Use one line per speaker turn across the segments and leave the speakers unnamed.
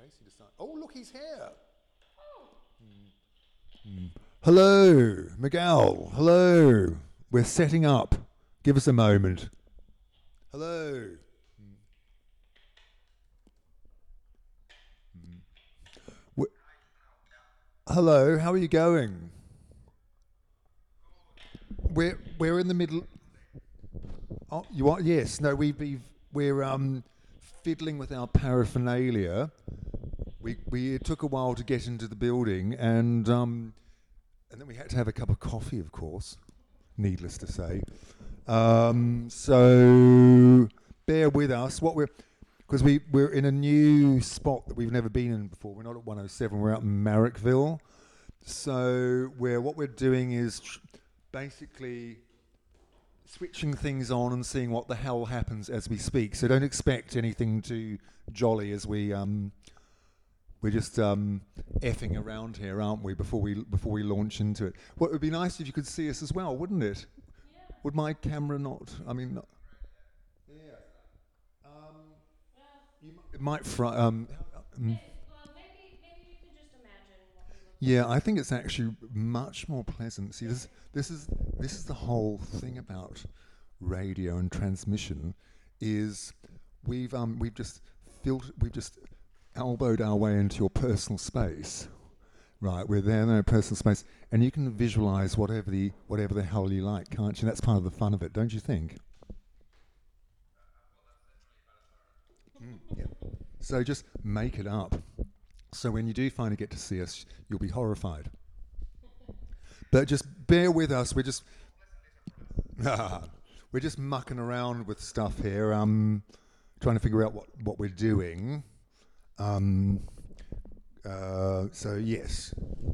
Tracy decided. Oh, look, he's here. Hello, Miguel. Hello. We're setting up. Give us a moment. Hello. Hello. How are you going? We're in the middle. Oh, you are? Yes. No, we're fiddling with our paraphernalia. It took a while to get into the building, and then we had to have a cup of coffee, of course. Needless to say. So bear with us. Because we're in a new spot that we've never been in before. We're not at 107. We're out in Marrickville. So what we're doing is basically switching things on and seeing what the hell happens as we speak. So don't expect anything too jolly as we're just effing around here, aren't we? Before we launch into it. Well, it would be nice if you could see us as well, wouldn't it?
Yeah.
Would my camera not? I mean, not, yeah. It might.
Well, maybe you can just imagine what we look like.
Yeah, I think it's actually much more pleasant. See, this is the whole thing about radio and transmission, is we've just elbowed our way into your personal space. Right, we're there in our personal space, and you can visualize whatever the hell you like, can't you? That's part of the fun of it, don't you think? Yeah. So just make it up. So when you do finally get to see us, you'll be horrified. But just bear with us. We're just mucking around with stuff here, trying to figure out what we're doing. So yes.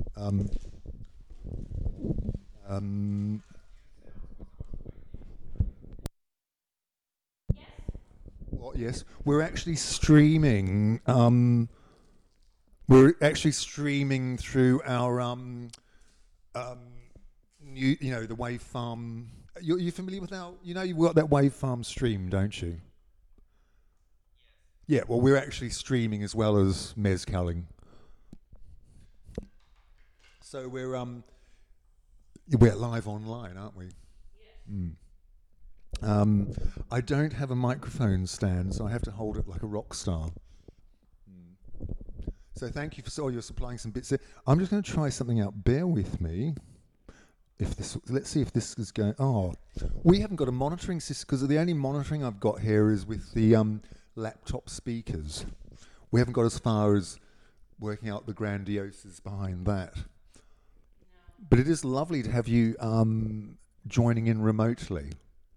Yes?
Well, yes, we're actually streaming. We're actually streaming through our the Wave Farm. You familiar with our? You've got that Wave Farm stream, don't you? Yeah. Well, we're actually streaming as well as mezcaling. So we're live online, aren't we?
Yes.
I don't have a microphone stand, so I have to hold it like a rock star. So thank you for you're supplying some bits there. I'm just going to try something out. Bear with me. Let's see if this is going. Oh, we haven't got a monitoring system because the only monitoring I've got here is with the laptop speakers. We haven't got as far as working out the grandioses behind that.
No.
But it is lovely to have you joining in remotely.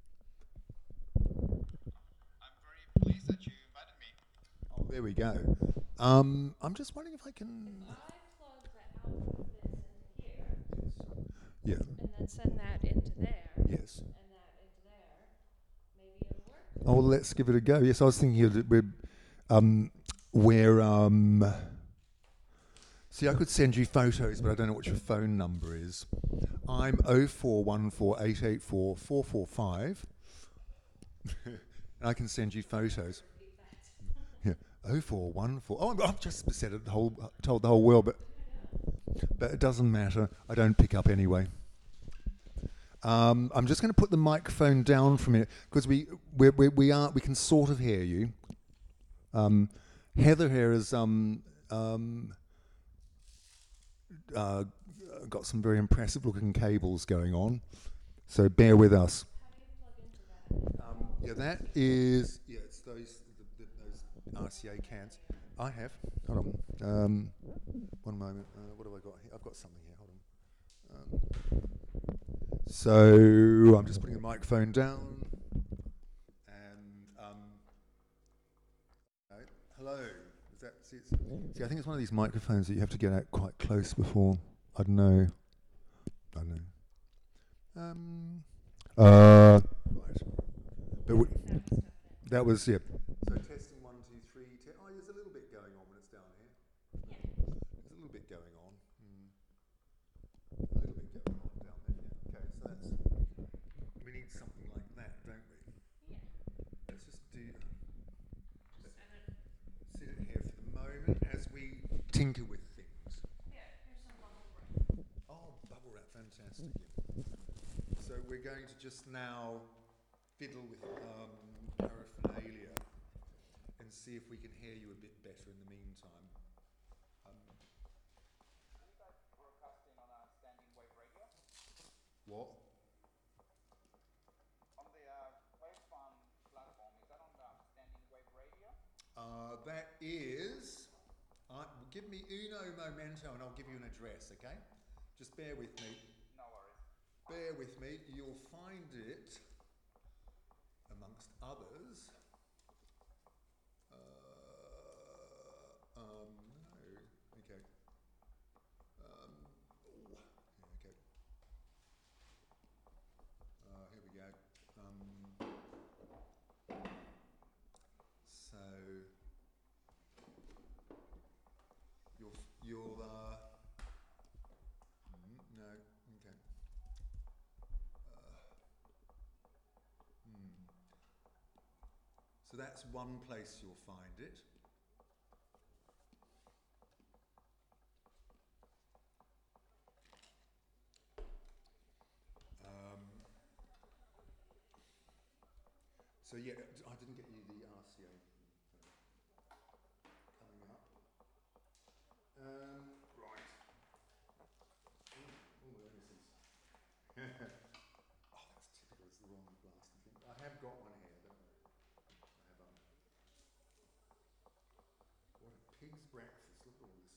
I'm very pleased that you invited me.
Oh, there we go. I'm just wondering if I can.
I plug the output of this into here,
Yeah.
and then send that into there,
Yes.
and that into there. Maybe it'll work.
Oh, well, let's give it a go. Yes, I was thinking that we're. See, I could send you photos, but I don't know what your phone number is. I'm 0414884445. And I can send you photos.
Repeat that.
Yeah, 0414. Oh, I've just said it. Told the whole world, but it doesn't matter. I don't pick up anyway. I'm just going to put the microphone down from here because we can sort of hear you. Heather here has got some very impressive looking cables going on, so bear with us.
How do you plug into that?
Yeah, that is it's those RCA cans. I have. Hold on. One moment. What have I got here? I've got something here. Hold on. So I'm just putting the microphone down. And hello. Is that? See, I think it's one of these microphones that you have to get out quite close before. I don't know. Right. But that was So testing 1, 2, 3. Oh, there's a little bit going on when it's down here.
Yeah.
There's a little bit going on. A little bit going on down there. Yeah. Okay, so that's. We need something like that, don't we?
Yeah.
Let's just do.
Just set it.
Sit it here for the moment as tinker with things.
Yeah, here's some bubble wrap.
Oh, bubble wrap, fantastic. So we're going to just now fiddle with paraphernalia and see if we can hear you a bit better in the meantime.
Are you guys broadcasting on a standing wave radio?
What?
On the Wavefarm platform, is that on the standing wave radio?
That is. Give me uno momento and I'll give you an address, okay? Just bear with me.
No worries.
Bear with me. You'll find it, amongst others. No. Okay. Okay. Here we go. So you'll no. Okay. So that's one place you'll find it. So yeah, I didn't get you the RCA coming up. Right. Oh, there this is. Oh, that's typical. It's the wrong blasted thing. I have got one here, don't I? I have what a pig's breakfast. Look at all this.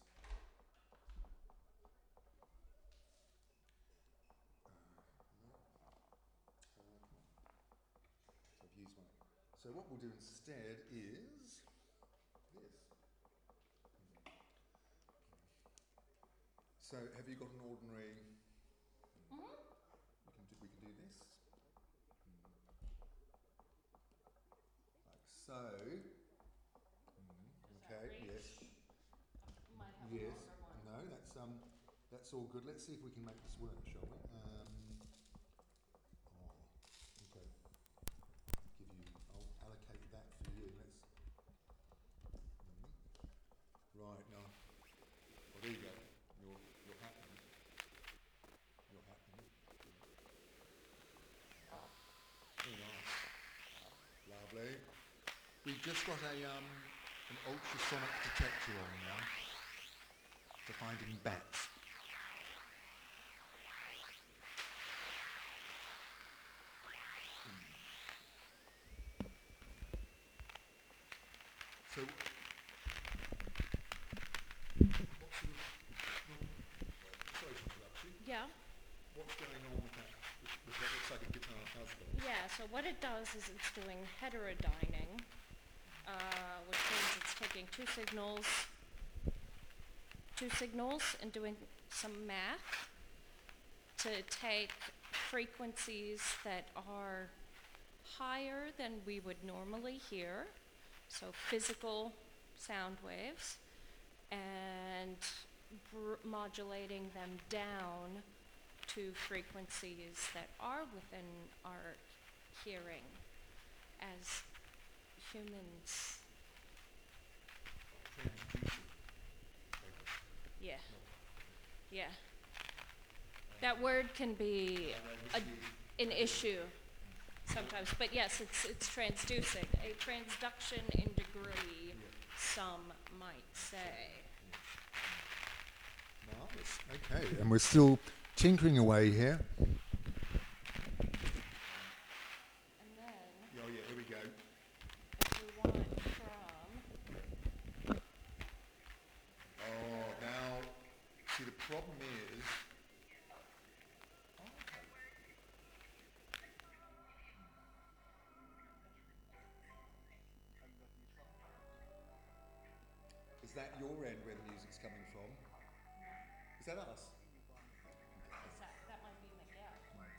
No. Come on. So I've used one. So what we'll do instead is this. So have you got an ordinary?
Mm-hmm.
We can do this. Like so. Okay. Yes.
Might have
Yes.
a longer one.
No, that's all good. Let's see if we can make this work, shall we? Okay. I'll allocate that for you. Right now. Well, there you go. You're happy. You're happy. Very nice. Lovely. We've just got an ultrasonic detector on now for finding bats. So, sorry to interrupt you.
Yeah.
What's going on with that? With what looks like a guitar puzzle?
Yeah, so what it does is it's doing heterodyning, which means it's taking two signals and doing some math to take frequencies that are higher than we would normally hear, so physical sound waves, and modulating them down to frequencies that are within our hearing as humans. Yeah. Yeah. That word can be an issue sometimes, but yes, it's transducing, a transduction in degree, some might say.
Marvellous. Okay, and we're still tinkering away here.
And then,
Oh yeah, here we go.
if we want from,
Oh, now, see the problem is, is that your end where the music's coming from? Is that us?
that might be Miguel.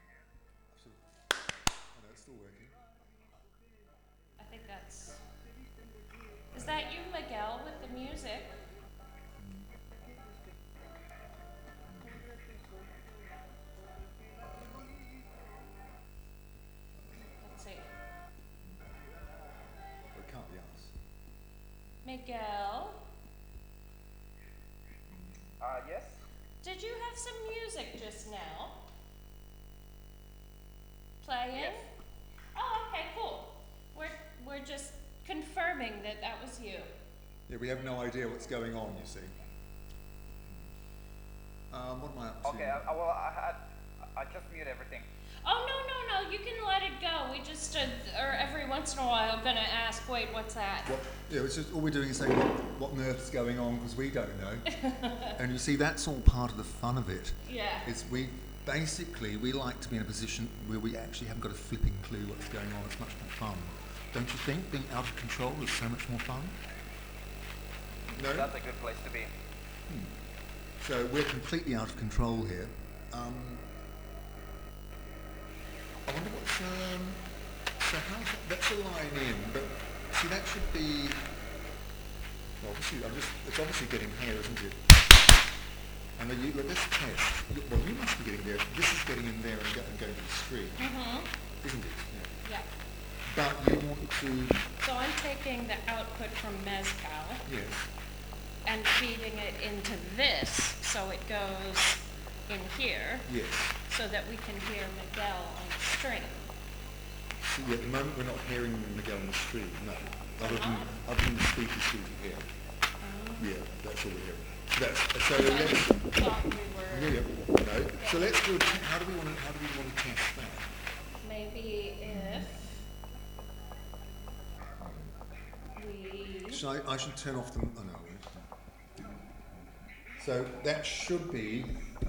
Oh no, it's still working.
I think that's, is that you, Miguel, with the music? Let's see.
Well, it can't be us.
Miguel?
Yes?
Did you have some music just now? Playing?
Yes.
Oh, okay, cool. We're just confirming that that was you.
Yeah, we have no idea what's going on, you see. What am I up to?
Okay, I just mute everything.
Oh, no, you can let it go. We just, or every once in a while, gonna ask, wait, what's that?
What, yeah, it's just all we're doing is saying what on earth's going on because we don't know. And you see, that's all part of the fun of it.
Yeah.
Is we like to be in a position where we actually haven't got a flipping clue what's going on. It's much more fun, don't you think? Being out of control is so much more fun. No.
That's a good place to be.
So we're completely out of control here. I wonder what's so how's that? That's a line in, but see that should be. Well, obviously, it's obviously getting here, isn't it? And then let's test. Well, you must be getting there. This is getting in there and going to the stream, isn't it?
Yeah.
But you want to.
So I'm taking the output from Mezcal
Yes.
and feeding it into this, so it goes in here,
Yes.
so that we can hear Miguel on the stream.
See, at the moment we're not hearing Miguel on the stream. No. Other than the speakers through to here. Yeah, that's all we're hearing. So let's.
Thought we were
No. So let's do. How do we want to test that?
maybe if we.
I should turn off the. Oh no. So that should be.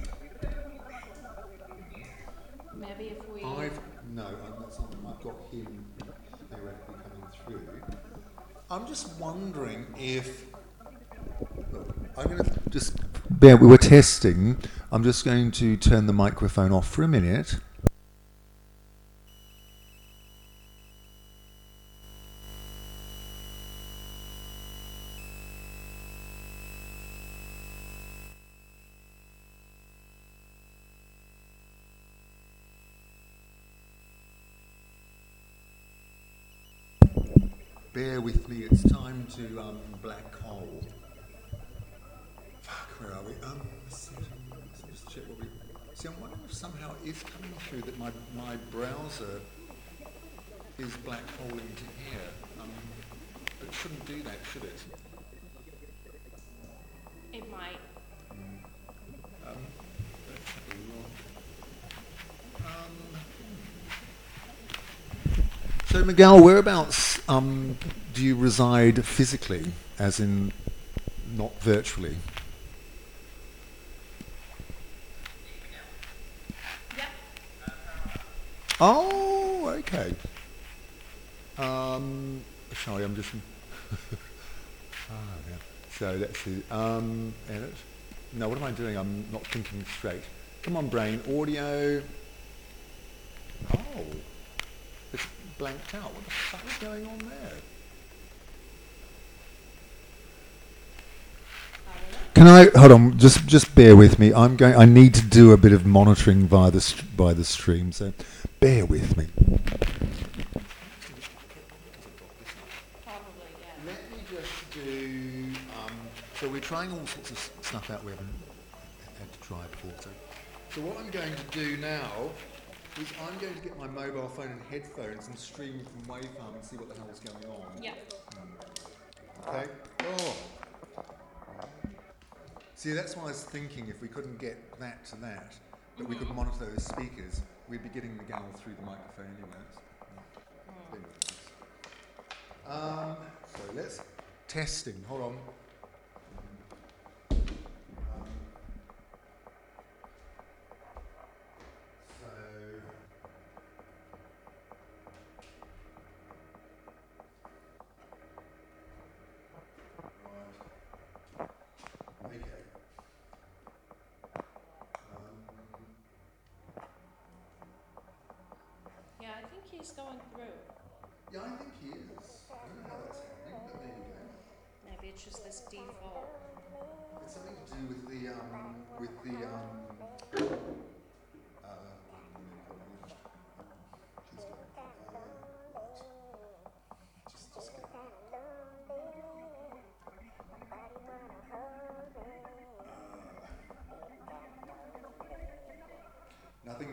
Maybe if we.
That's not. I've got him theoretically coming through. I'm just wondering if. I'm going to just. Bear. We were testing. I'm just going to turn the microphone off for a minute. Bear with me, it's time to black hole. Fuck, where are we? Let's just check what we. See, I'm wondering if somehow it is coming through that my browser is black holing to here. But it shouldn't do that, should it?
It might.
Let's have a look. So Miguel, whereabouts do you reside physically, as in not virtually?
Yep.
Oh, okay. Sorry, I'm just. Yeah. So let's see. Edit. No, what am I doing? I'm not thinking straight. Come on, brain. Audio. Oh. It's blanked out. What the fuck is going on there? Can I hold on? Just bear with me. I need to do a bit of monitoring via the stream. So, bear with me.
Probably, yeah.
Let me just do. So we're trying all sorts of stuff out we haven't had to try before. So what I'm going to do now is I'm going to get my mobile phone and headphones and stream from Wavefarm and see what the hell is going on.
Yeah.
Okay? Oh. See, that's why I was thinking if we couldn't get that to that, that we could monitor those speakers, we'd be getting the gal through the microphone anyway. So let's... Testing. Hold on.
Yeah, I think he's going through.
Yeah, I think he is. I don't know how that's happening, but there you go.
Maybe it's just this default.
It's something to do with the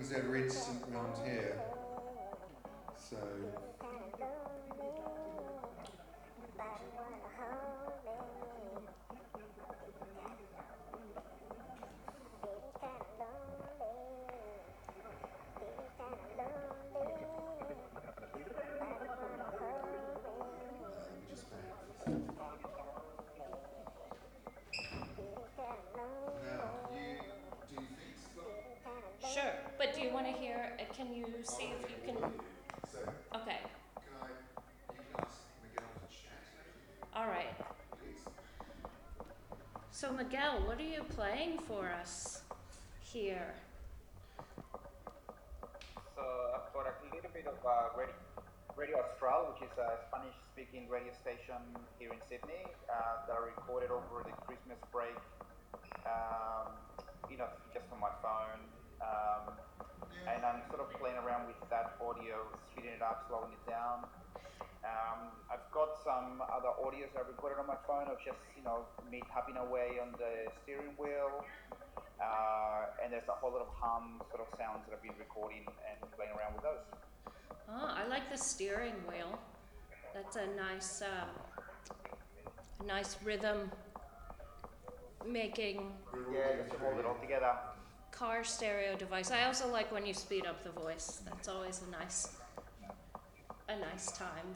things that are instant around here. So.
Sure, but do you want to hear, can you see if you can,
So,
okay,
you can ask Miguel to chat,
all right.
please.
So Miguel, what are you playing for us here?
So I've got a little bit of Radio Austral, which is a Spanish-speaking radio station here in Sydney that I recorded over the Christmas break, just on my phone. And I'm sort of playing around with that audio, speeding it up, slowing it down. I've got some other audios I recorded on my phone of just, me tapping away on the steering wheel. And there's a whole lot of hum sort of sounds that I've been recording and playing around with those.
Oh, I like the steering wheel. That's a nice rhythm making
Yeah, just to hold it all together.
car stereo device. I also like when you speed up the voice. That's always a nice time.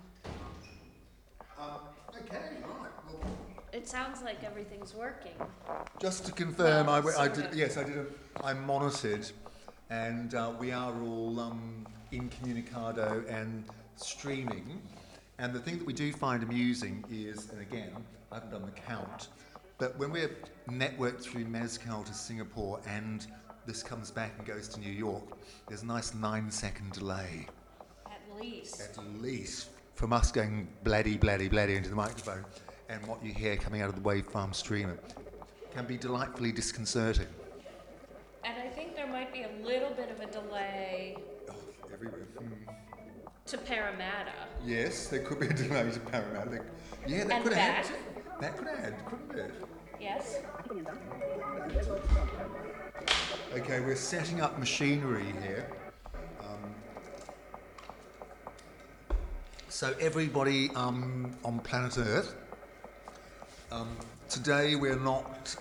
Okay, right. Well,
It sounds like everything's working.
just to confirm,
Well,
I
sort
did.
of.
Yes, I did. I monitored, and we are all incommunicado and streaming. And the thing that we do find amusing is, and again, I haven't done the count, but when we're networked through Mezcal to Singapore and this comes back and goes to New York, there's a nice 9-second delay,
At least.
at least, from us going bladdy, bladdy, bladdy into the microphone, and what you hear coming out of the Wavefarm streamer can be delightfully disconcerting.
And I think there might be a little bit of a delay
Oh, everywhere.
to Parramatta.
Yes, there could be a delay to Parramatta. Yeah, that
And
could add.
back.
That could add, couldn't it?
Yes?
Okay, we're setting up machinery here. So everybody on planet Earth, today we're not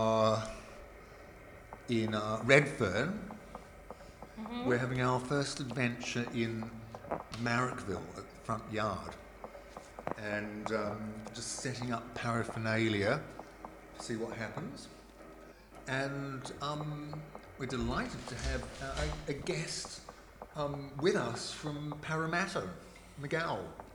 in Redfern. We're having our first adventure in Marrickville at the front yard, and just setting up paraphernalia to see what happens. And we're delighted to have a guest with us from Parramatta, Miguel.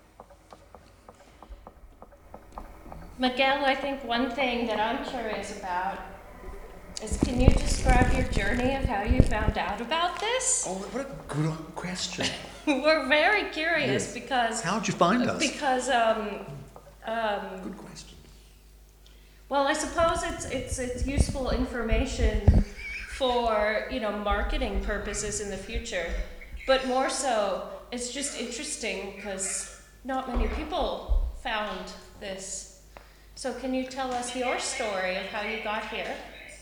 Miguel, I think one thing that I'm curious about is, can you describe your journey of how you found out about this?
Oh, what a good question.
We're very curious
Yes.
because
How'd you find us?
because
Good question.
well, I suppose it's useful information for, marketing purposes in the future, but more so it's just interesting because not many people found this. So can you tell us your story of how you got here?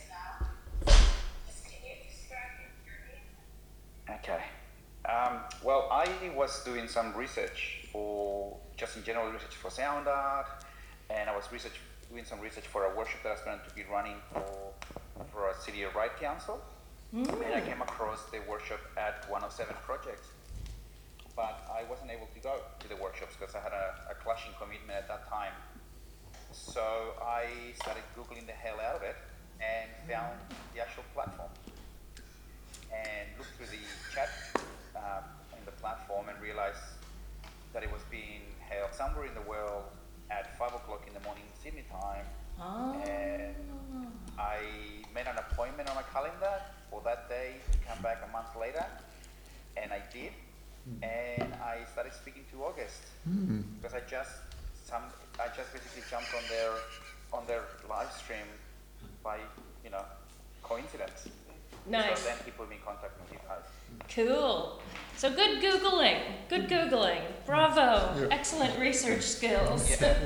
Okay. Well, I was doing some research just in general research for sound art, and I was doing some research for a workshop that I was going to be running for a City of Right Council. And I came across the workshop at 107 Projects. But I wasn't able to go to the workshops because I had a clashing commitment at that time. So I started Googling the hell out of it and found the actual platform. And looked through the chat in the platform and realized that it was being held somewhere in the world at 5 o'clock in the morning Sydney time. And I made an appointment on my calendar for that day to come back a month later, and I did. And I started speaking to August because I just basically jumped on their live stream by coincidence.
Nice.
So then he put me in contact with you guys.
Cool. So good Googling. Good Googling. Bravo.
Yeah.
Excellent research skills.
Yeah.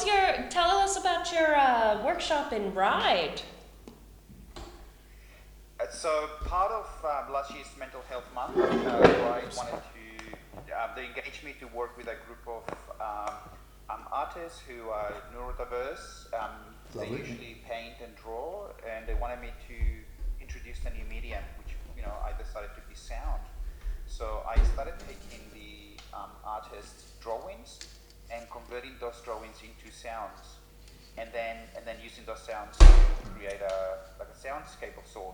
Tell us about your workshop in Ryde.
So part of last year's Mental Health Month, they engaged me to work with a group of artists who are neurodiverse. They
Lovely.
usually paint and draw, and they wanted me to introduce a new medium, which I decided to be sound. So I started taking the artists' drawings and converting those drawings into sounds, and then using those sounds to create a soundscape of sort.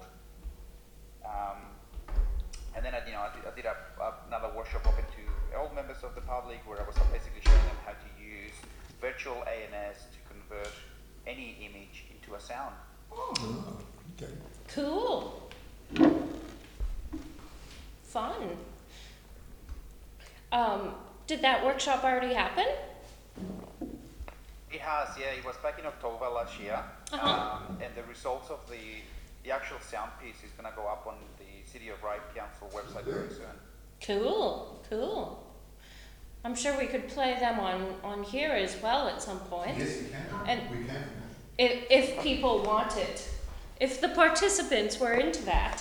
And then I did another workshop open to all members of the public, where I was basically showing them how to use virtual ANS to convert any image into a sound.
Oh, okay.
Cool. Fun. Did that workshop already happen?
It has, yeah. It was back in October last year, and the results of the actual sound piece is going to go up on the City of Ryde Council website very soon.
Cool. I'm sure we could play them on here as well at some point.
Yes, we can.
And
we can.
if people want it. If the participants were into that.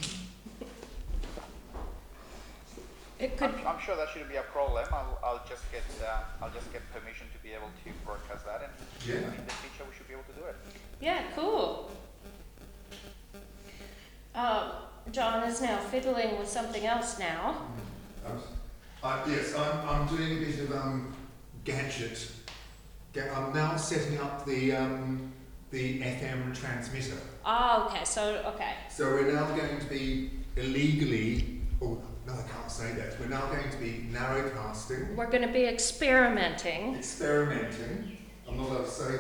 It could.
I'm sure that shouldn't be a problem. I'll just get permission to be able to broadcast that, and in the future we should be able to do it.
Yeah, cool. John is now fiddling with something else now.
Yes, I'm doing a bit of gadget. I'm now setting up the FM transmitter.
Oh, okay. So
we're now going to be illegally. Oh no, I can't say that. We're now going to be narrowcasting.
we're going to be experimenting.
I'm not allowed to say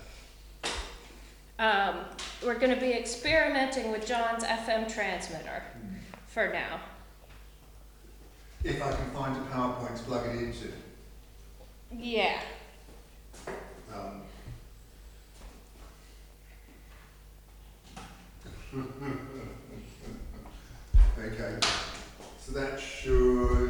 that.
We're going to be experimenting with John's FM transmitter for now.
If I can find a PowerPoint to plug it into.
Yeah.
Okay, so that should.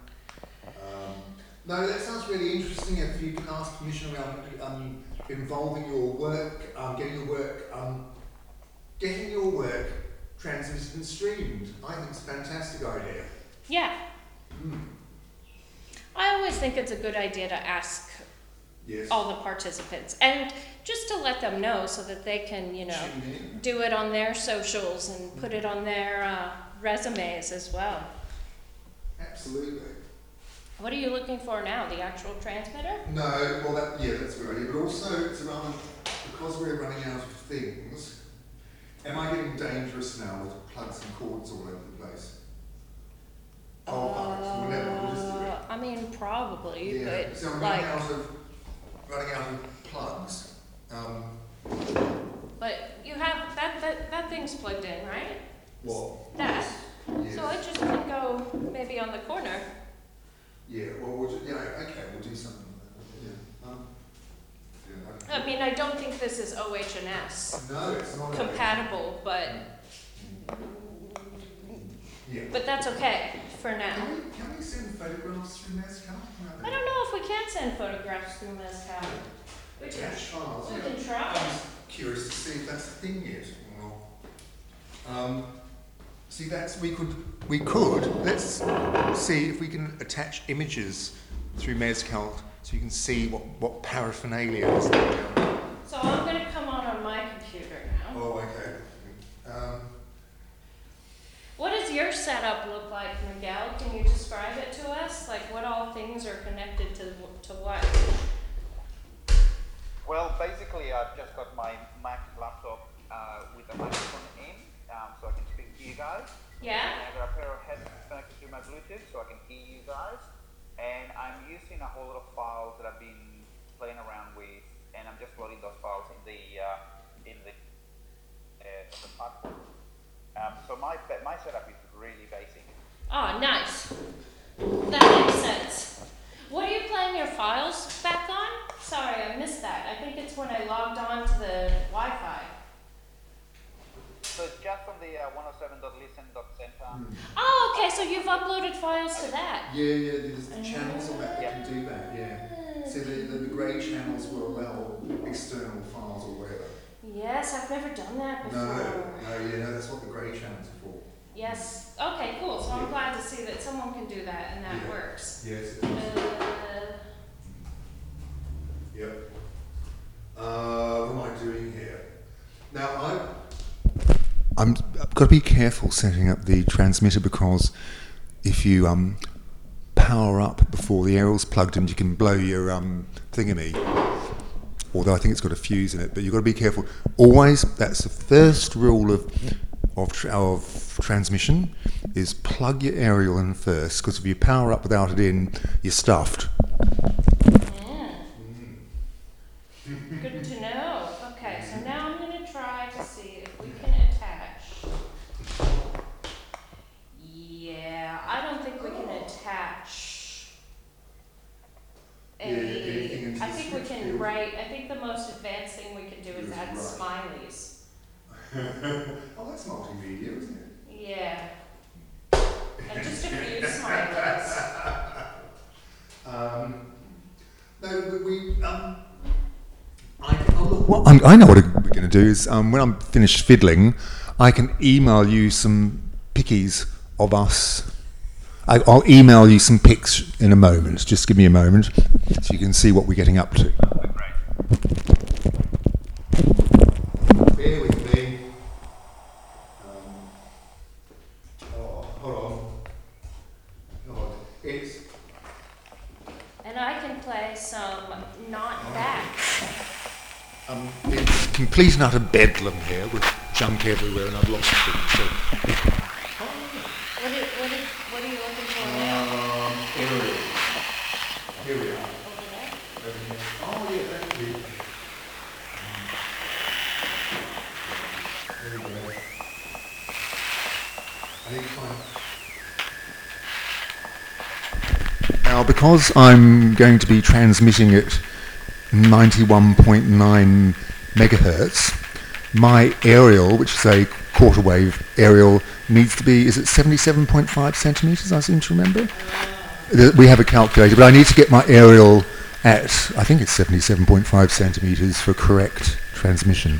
No, that sounds really interesting. If you can ask permission around involving your work, getting your work transmitted and streamed, I think it's a fantastic idea.
Yeah. I always think it's a good idea to ask
Yes.
all the participants and just to let them know so that they can,
Tune in.
do it on their socials and put it on their resumes as well.
Absolutely.
What are you looking for now? The actual transmitter?
No, well, that's a good idea. But also, it's around because we're running out of things. Am I getting dangerous now with plugs and cords all over the place? Oh, whatever. We'll just do it.
I mean, probably,
Yeah.
but
So I'm
like,
running out of plugs.
but you have that thing's plugged in, right?
What?
That.
Yes.
So it just can go maybe on the corner.
Yeah. Well, we'll do something. Yeah.
I mean, I don't think this is OH&S
No, it's not.
compatible, but
Yeah.
that's okay for now.
Can we send photographs through Mezcal?
I don't know if we can send photographs through Mezcal. We can,
Attach files.
we
Yeah.
can try.
I'm curious to see if that's the thing yet or not. See, we could. Let's see if we can attach images through Mezcal so you can see what paraphernalia is there.
So I'm going to come on my computer now.
Oh, okay.
What does your setup look like, Miguel? Can you describe it to us? Like what all things are connected to what?
Well, basically, I've just got my Mac laptop with a microphone in, so I can speak to you guys.
Yeah?
And I've got a pair of headphones connected to my Bluetooth, so I can hear you guys. And I'm using a whole lot of files that I've been playing around with, and I'm just loading those files in the platform. So my setup is really basic.
Oh, nice. That makes sense. What are you playing your files back on? Sorry, I missed that. I think it's when I logged on to the Wi-Fi.
So it's just from the 107.listen.center.
Oh, okay, so you've uploaded files to that.
Yeah, there's the channels on that can do that, yeah. So the grey channels will allow external files or whatever.
Yes, I've never done that before.
that's what the grey channels are for.
Yes. Okay, cool. So I'm glad to see that someone can do that and that
Yeah.
works.
Yes. Yep. What am I doing here? Now I've got to be careful setting up the transmitter because if you power up before the aerial's plugged in, you can blow your thingammy. Although I think it's got a fuse in it, but you've got to be careful. Always, that's the first rule of transmission, is plug your aerial in first, because if you power up without it in, you're stuffed.
Good to know. Okay, so now I'm going to try to see if we can attach. Yeah, I don't think we can attach
anything into
I
the
think we
switch
can
field.
write, I think the most advanced thing we can do is add smileys.
Oh, that's multimedia, isn't it?
Yeah. And just a few smileys.
No, but I know what we're going to do is when I'm finished fiddling, I can email you some pickies of us. I'll email you some pics in a moment. Just give me a moment so you can see what we're getting up to. Bear with me. Hold on. It's
And I can play some not backs.
it's complete and utter bedlam here with junk everywhere, and I've lost things. So.
What are you looking for now?
Aerial. Here we are.
Over there?
Oh yeah, thank you. There we go. I think fine. Now, because I'm going to be transmitting at 91.9 megahertz, my aerial, which is a quarter wave aerial, needs to be, is it 77.5 centimetres, I seem to remember? We have a calculator, but I need to get my aerial at, I think it's 77.5 centimetres for correct transmission.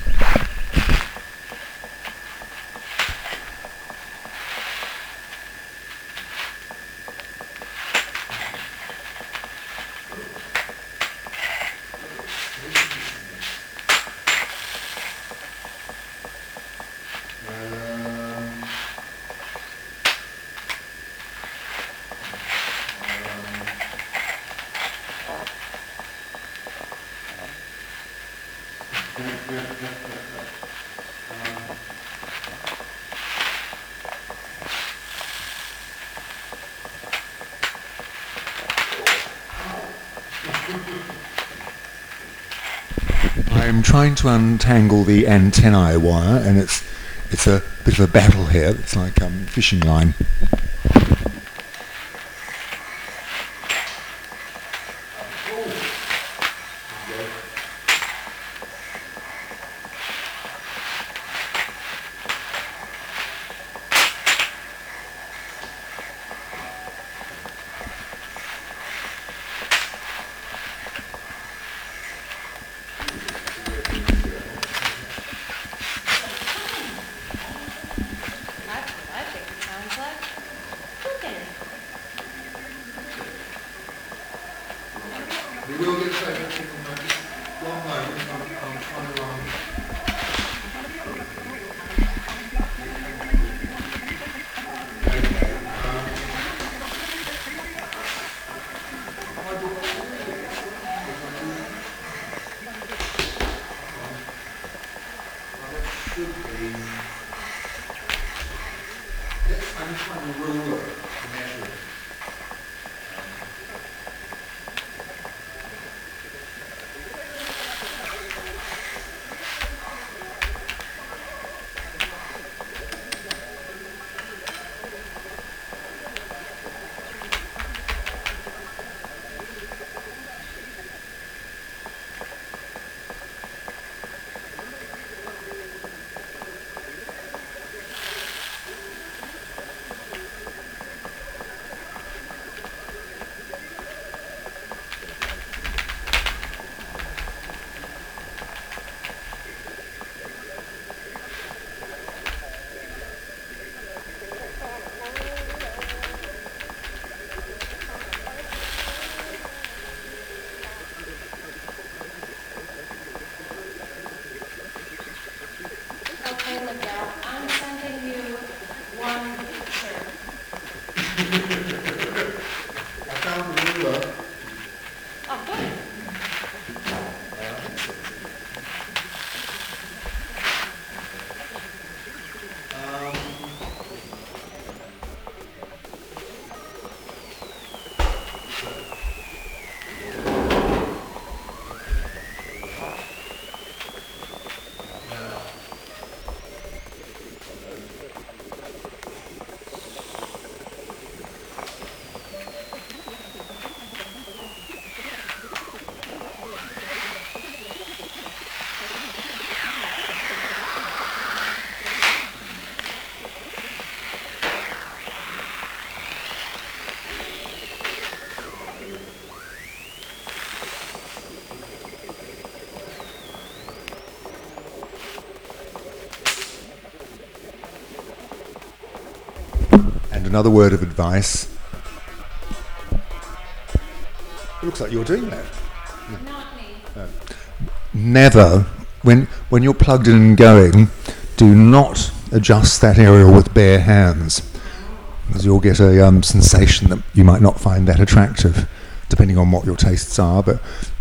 I'm trying to untangle the antennae wire, and it's a bit of a battle here. It's like fishing line.
That's what I think it sounds like. Cooking.
We will get to everything in one moment. I'm trying to I'm just trying to ruler to measure it. another word of advice. It looks like you're doing that.
Not me.
Never, when you're plugged in and going, do not adjust that area with bare hands, because you'll get a sensation that you might not find that attractive, depending on what your tastes are. But